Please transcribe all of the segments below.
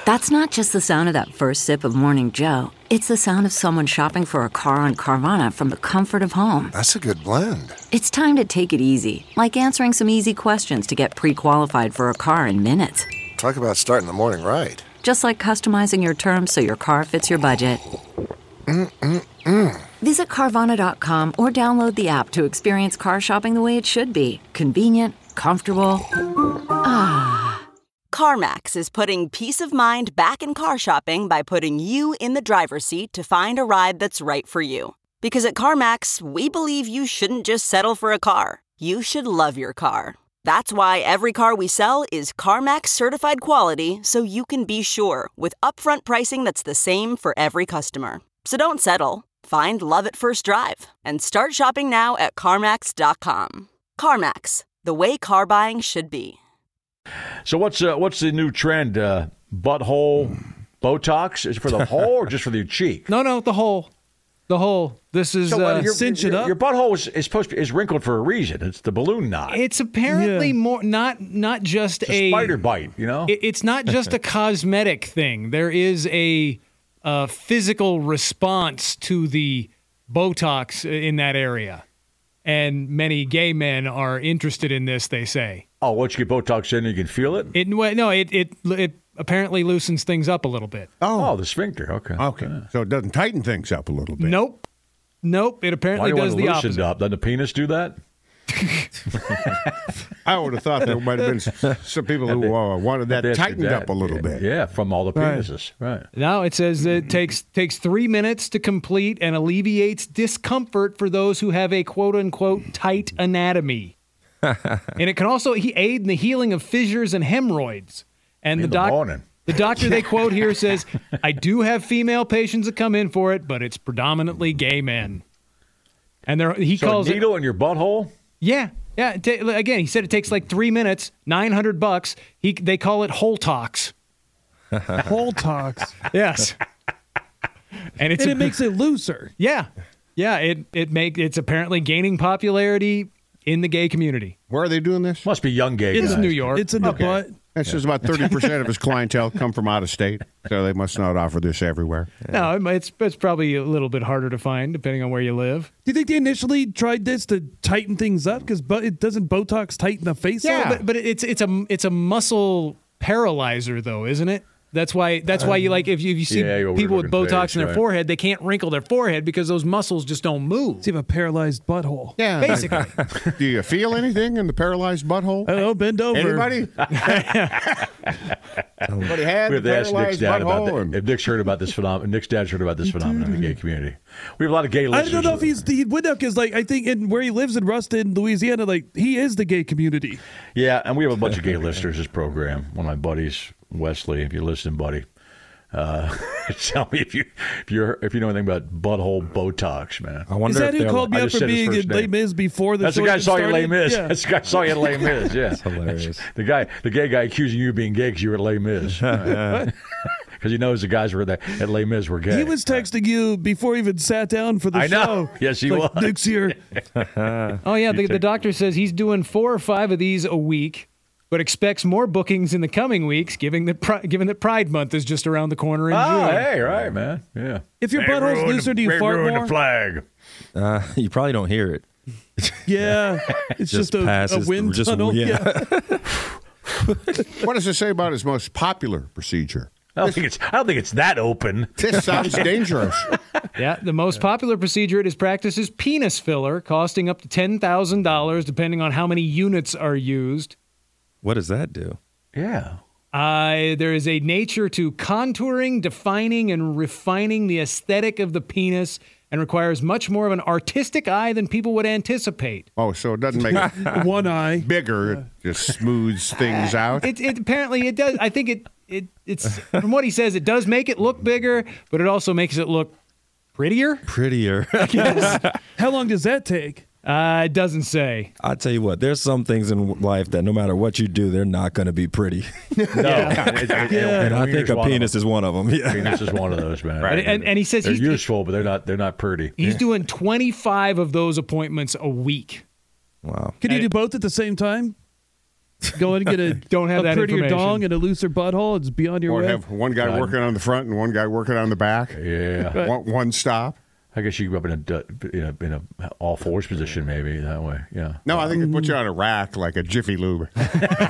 That's not just the sound of that first sip of Morning Joe. It's the sound of someone shopping for a car on Carvana from the comfort of home. That's a good blend. It's time to take it easy, like answering some easy questions to get pre-qualified for a car in minutes. Talk about starting the morning right. Just like customizing your terms so your car fits your budget. Visit Carvana.com or download the app to experience car shopping the way it should be. Convenient, comfortable. CarMax is putting peace of mind back in car shopping by putting you in the driver's seat to find a ride that's right for you. Because at CarMax, we believe you shouldn't just settle for a car. You should love your car. That's why every car we sell is CarMax certified quality, so you can be sure with upfront pricing that's the same for every customer. So don't settle. Find love at first drive and start shopping now at CarMax.com. CarMax, the way car buying should be. So what's the new trend? Butthole Botox? Is it for the hole or just for the cheek? No, the hole. The hole. This is cinch it up. Your butthole is wrinkled for a reason. It's the balloon knot. It's apparently more not just it's a spider bite. You know, it's not just a cosmetic thing. There is a physical response to the Botox in that area, and many gay men are interested in this. They say. Oh, once you get Botox in, you can feel it? It apparently loosens things up a little bit. Oh, the sphincter. Okay. Yeah. So it doesn't tighten things up a little bit. Nope. It apparently does the opposite. Up? Doesn't the penis do that? I would have thought there might have been some people who wanted that tightened up a little bit. Yeah, from all the penises. Right. Now it says that it takes 3 minutes to complete and alleviates discomfort for those who have a quote-unquote tight anatomy. And it can also aid in the healing of fissures and hemorrhoids. And the doctor they quote here says, I do have female patients that come in for it, but it's predominantly gay men. And he calls a needle in your butthole? Yeah. Again, he said it takes like 3 minutes, $900. They call it hole tox. Hole tox. Yes. And it makes it looser. Yeah. It's apparently gaining popularity in the gay community. Where are they doing this? Must be young gay guys. It's New York. It's in the butt. That's just about 30% of his clientele come from out of state, so they must not offer this everywhere. No, it's probably a little bit harder to find depending on where you live. Do you think they initially tried this to tighten things up? Because it doesn't Botox tighten the face up? Yeah, but it's a muscle paralyzer though, isn't it? That's why you like if you see people with Botox in their forehead, they can't wrinkle their forehead because those muscles just don't move. So you have a paralyzed butthole. Yeah, basically. Do you feel anything in the paralyzed butthole? I don't know, bend over. Anybody? Anybody had the paralyzed butthole? If Nick's heard about this phenomenon, Nick's dad's heard about this phenomenon in the gay community. We have a lot of gay listeners. I don't know if he would know because, I think where he lives in Ruston, Louisiana, he is the gay community. Yeah, and we have a bunch of gay listeners. This program. One of my buddies, Wesley, if you're listening, buddy, tell me if you know anything about butthole Botox, man. I wonder is that who called me up for being in Les Mis before the That's the guy saw you at Les Mis. Yeah. That's the guy saw you at Les Mis. Yeah, that's hilarious. The gay guy accusing you of being gay because you were at Les Mis. Because he knows the guys were at Les Mis were gay. He was texting you before he even sat down for the show. I know. Yes, he was. Nick's here. Oh yeah, the doctor says he's doing 4 or 5 of these a week, but expects more bookings in the coming weeks, given that Pride Month is just around the corner in June. Hey, right, man. Yeah. If your butthole's looser, do you fart more? The flag. You probably don't hear it. Yeah, it's just a wind tunnel. Yeah. What does it say about his most popular procedure? I don't think it's that open. This sounds dangerous. Yeah, the most popular procedure at his practice is penis filler, costing up to $10,000 depending on how many units are used. What does that do? Yeah. There is a nature to contouring, defining, and refining the aesthetic of the penis and requires much more of an artistic eye than people would anticipate. Oh, so it doesn't make one eye bigger. It just smooths things out. It apparently it does. I think it's from what he says, it does make it look bigger, but it also makes it look prettier. I guess. How long does that take? It doesn't say. I'll tell you what, there's some things in life that no matter what you do, they're not going to be pretty. No. And I think a penis is one of them. Yeah. Penis is one of those, man. Right. And he says they're useful, but they're not pretty. He's doing 25 of those appointments a week. Wow. Can you do both at the same time? Go and get a Don't have a that prettier information. dong and a looser butthole. It's beyond your Or way. have one guy working on the front and one guy working on the back. Yeah. One stop. I guess you go up in a all fours position maybe that way. Yeah. No, I think they put you on a rack like a Jiffy Lube. And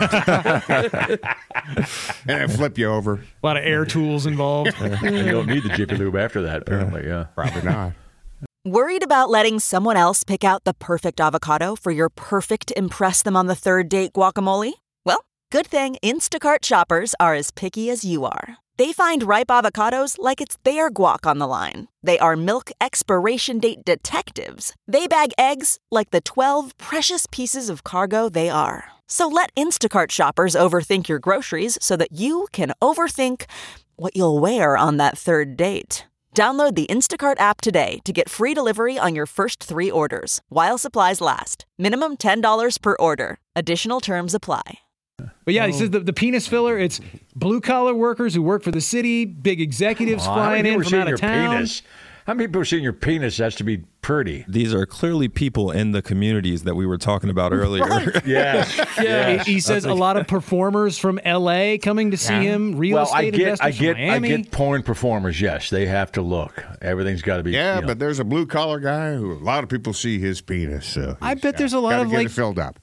then flip you over. A lot of air tools involved. And you don't need the Jiffy Lube after that, apparently. Yeah. Probably not. Worried about letting someone else pick out the perfect avocado for your perfect impress them on the third date guacamole? Well, good thing Instacart shoppers are as picky as you are. They find ripe avocados like it's their guac on the line. They are milk expiration date detectives. They bag eggs like the 12 precious pieces of cargo they are. So let Instacart shoppers overthink your groceries so that you can overthink what you'll wear on that third date. Download the Instacart app today to get free delivery on your first 3 orders, while supplies last. Minimum $10 per order. Additional terms apply. But yeah, he says the penis filler, it's blue-collar workers who work for the city, big executives flying in from out of town. Penis? How many people are seeing your penis has to be pretty? These are clearly people in the communities that we were talking about earlier. Yes. Yes. He says a lot of performers from L.A. coming to see him, real estate investors from Miami. I get porn performers, yes. They have to look. Everything's got to be. Yeah, you know. but there's a blue collar guy who a lot of people see his penis. So I bet there's a lot of get like it filled up.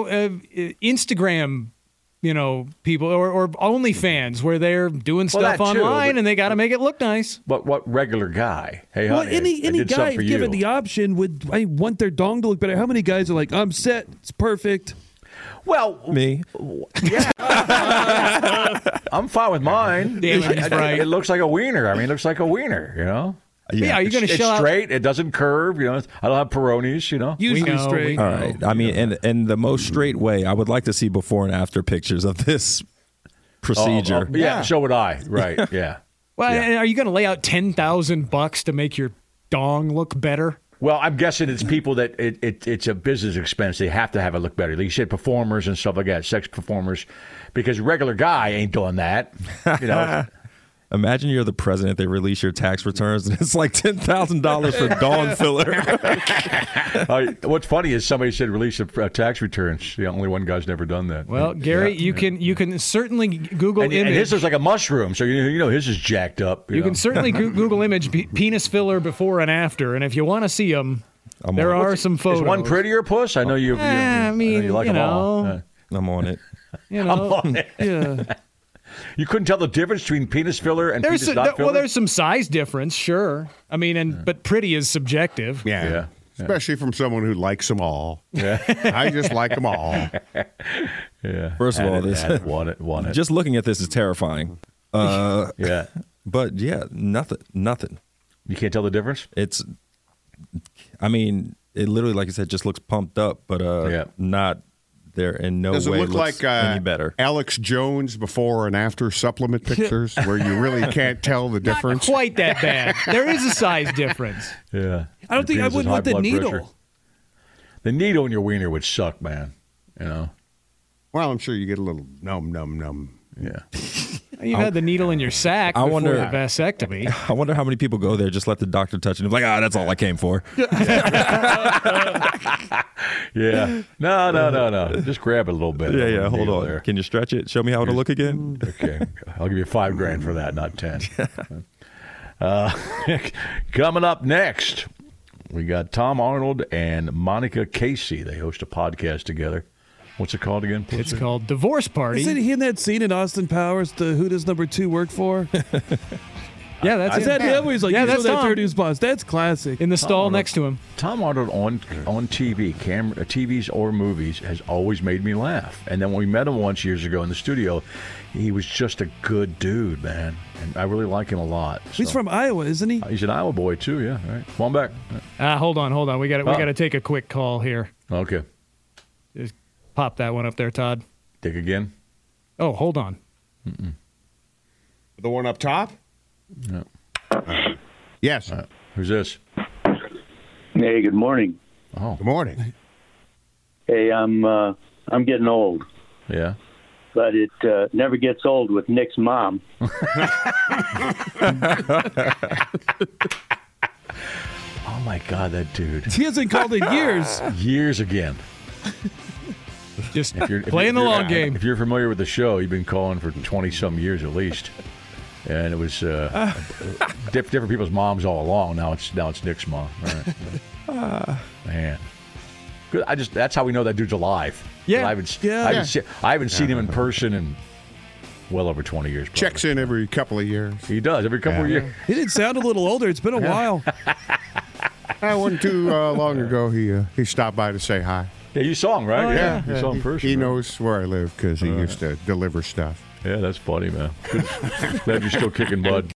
Instagram, people or OnlyFans where they're doing stuff that too, online but- and they got to make it look nice. But what regular guy? Hey, Well, honey, any I did guy, something for if you. given the option, would want their dong to look better. How many guys are like, I'm set, it's perfect? Well, Me? yeah. I'm fine with mine. Damn it, he's right. It looks like a wiener. I mean, it looks like a wiener, Yeah, are you going to It's shell out? straight. It doesn't curve. I don't have Peronis, Usually know, straight. we All right. I mean, and the most straight way, I would like to see before and after pictures of this procedure. Yeah, so would I. Right, yeah. Well, and are you going to lay out $10,000 to make your dong look better? Well, I'm guessing it's people that it's a business expense. They have to have it look better. Like you said, performers and stuff like that, sex performers, because a regular guy ain't doing that. Imagine you're the president. They release your tax returns, and it's like $10,000 for dong filler. What's funny is somebody said release of tax returns. The only one guy's never done that. Well, Gary, you can certainly Google and image. his is like a mushroom, so his is jacked up. You can certainly Google image penis filler before and after, and if you want to see them, there are some photos. Is one prettier, Puss? I know you. I mean, you like them all. I'm on it. I'm on it. Yeah. You couldn't tell the difference between penis filler and penis not filler? Well, there's some size difference, sure. I mean, but pretty is subjective. Yeah. Especially from someone who likes them all. Yeah. I just like them all. Yeah. First of all, this want it. just looking at this is terrifying. Yeah. But yeah, nothing. You can't tell the difference? It's, I mean, it literally, like you said, just looks pumped up, but not there in no Does it way look looks like any better. Alex Jones before and after supplement pictures where you really can't tell the difference? Not quite that bad. There is a size difference. Yeah. I don't think I wouldn't want the needle. The needle in your wiener would suck, man. Well, I'm sure you get a little numb. Yeah. You've had the needle in your sack before the vasectomy. I wonder how many people go there, just let the doctor touch it, and be like, that's all I came for. Yeah. No. Just grab it a little bit. Yeah. Hold on. There. Can you stretch it? Show me how it'll look again. Okay. I'll give you $5,000 for that, not 10. Coming up next, we got Tom Arnold and Monica Casey. They host a podcast together. What's it called again? It's called Divorce Party. Isn't he in that scene in Austin Powers, the Who Does Number 2 Work For? Yeah, that's Is that him? Where he's like, Yeah, you know that's that Tom. third news boss. That's classic. in the stall next to him. Tom Arnold on TV, TVs or movies, has always made me laugh. And then when we met him once years ago in the studio, he was just a good dude, man. And I really like him a lot. He's from Iowa, isn't he? He's an Iowa boy, too, yeah. All right. Come on back. Hold on. We got to take a quick call here. Okay. Just pop that one up there, Todd. Dig again? Oh, hold on. The one up top? No. Yes. Who's this? Hey, good morning. Oh, Good morning. Hey, I'm getting old, yeah. but it never gets old with Nick's mom. Oh, my God, that dude. He hasn't called in years. Years again. Just playing the long game. If you're familiar with the show, you've been calling for 20-some years at least. And it was different people's moms all along. Now it's Nick's mom. Right. Man. Good. That's how we know that dude's alive. Yeah. I haven't seen him in person in well over 20 years. Probably. Checks in every couple of years. He does, every couple of years. He did sound a little older. It's been a while. It wasn't too long ago. He stopped by to say hi. Yeah, you saw him, right? Oh, yeah. You saw him in person. He knows where I live because he used to deliver stuff. Yeah, that's funny, man. Glad you're still kicking mud.